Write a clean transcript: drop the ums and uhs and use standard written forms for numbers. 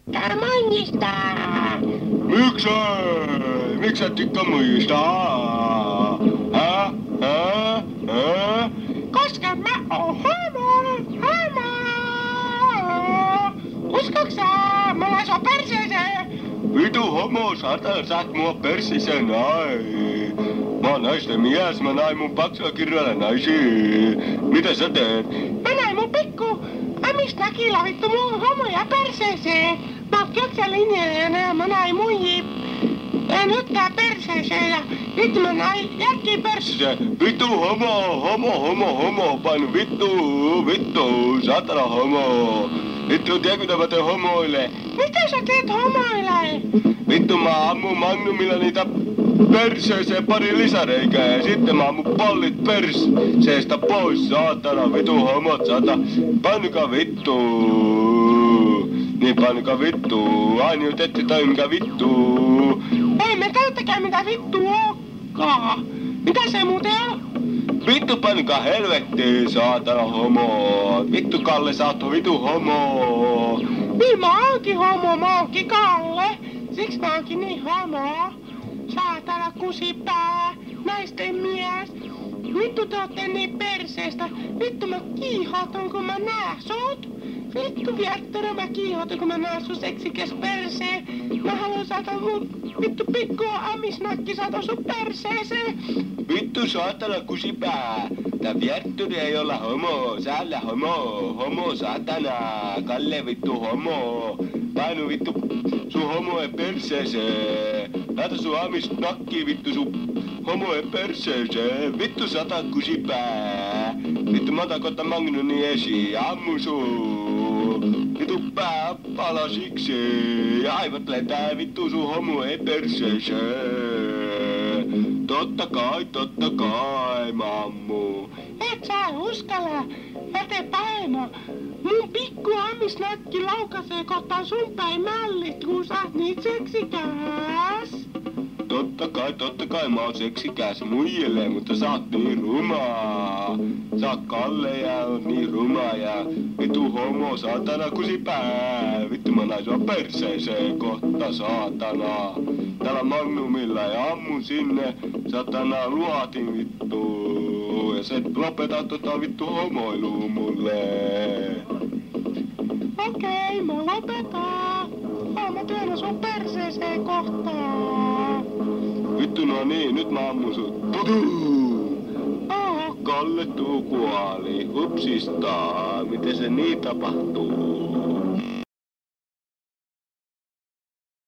tykkää muistaa. Miksei? Miksi sä tykkää muistaa? Koska mä oon homo. Uskoks sä? Mä lais sua perseeseen. Vitu homo, saatana, saat mua persisen nai. Mä oon naisten mies, mä näin mun paksua kirjalla naisia. Mitä sä teet? Mä näin mun pikku amisnäkillä vittu mun homoja perseeseen. Mä oon köksälinjalla ja mä näin muijia. Ja nyt tää perseeseen ja nyt mä näin järkiin perseeseen. Vittu homo, painu vittu, saatana homo. Vittu, tiedä mitä mä teen homoille? Mitä sä teet homoille? Vittu, mä ammun magnumilla niitä perseeseen pari lisäreikää ja sitten mä ammun pallit perseestä pois, saatana, vitu homot, saatana. Painukaa vittu. Niin painukaa vittu. Aina nyt ette tai mikä vittu. Ei me täyttäkään mitä vittu olekaan. Mitä se muuten on? Vittu painukaa helvettiin, saatana homo. Vittu Kalle, sä oot vitu homo. Niin mä oonkin homo, mä oonkin Kalle. Siksi mä oonkin niin homo. Saatana kusipää, naisten mies. Vittu te ootte niin perseestä. Vittu mä kiihotun kun mä näen sut. Vittu Viertterö, mä kiihotun kun mä näen sun seksikäs perseen. Mä haluan saada mun vittu pikku amisnakki saada sun perseeseen. Vittu saatana kusipää. Tää Viertturi ei olla homo. Säällä homo saatana. Kalle vittu homo. Painu vittu sun homoe perseeseen. Laita sun amisnakki vittu sun homoe perseeseen. Vittu sata kusipää. Vittu mä otan kohta Magnuni esiin. Ammu sun. Vittu pää palasiksi. Ja aivot lentää vittu sun homoe perseeseen. Totta kai, mammu. Et sä uskalla. Jäte paino. Mun pikku amisnakki laukaisee kohtaan sun päin mällit, kun sä oot niin seksikäs. Totta kai mä oon seksikäs muijelle, mutta sä oot niin rumaa. Sä oot Kalle ja oot niin rumaa ja vitu homo, saatana kusipää. Vittu mä näin sua perseeseen kohta, saatana. Täällä Magnumilla ja ammun sinne, saatana luotin vittu. Ja se lopeta vittu homoiluu mulle. Okei, mä lopetan. Mä työnnän sun perseeseen kohtaan. Vittu no niin, nyt mä ammun sut. Kalle kuoli. Hupsista. Miten se niin tapahtuu?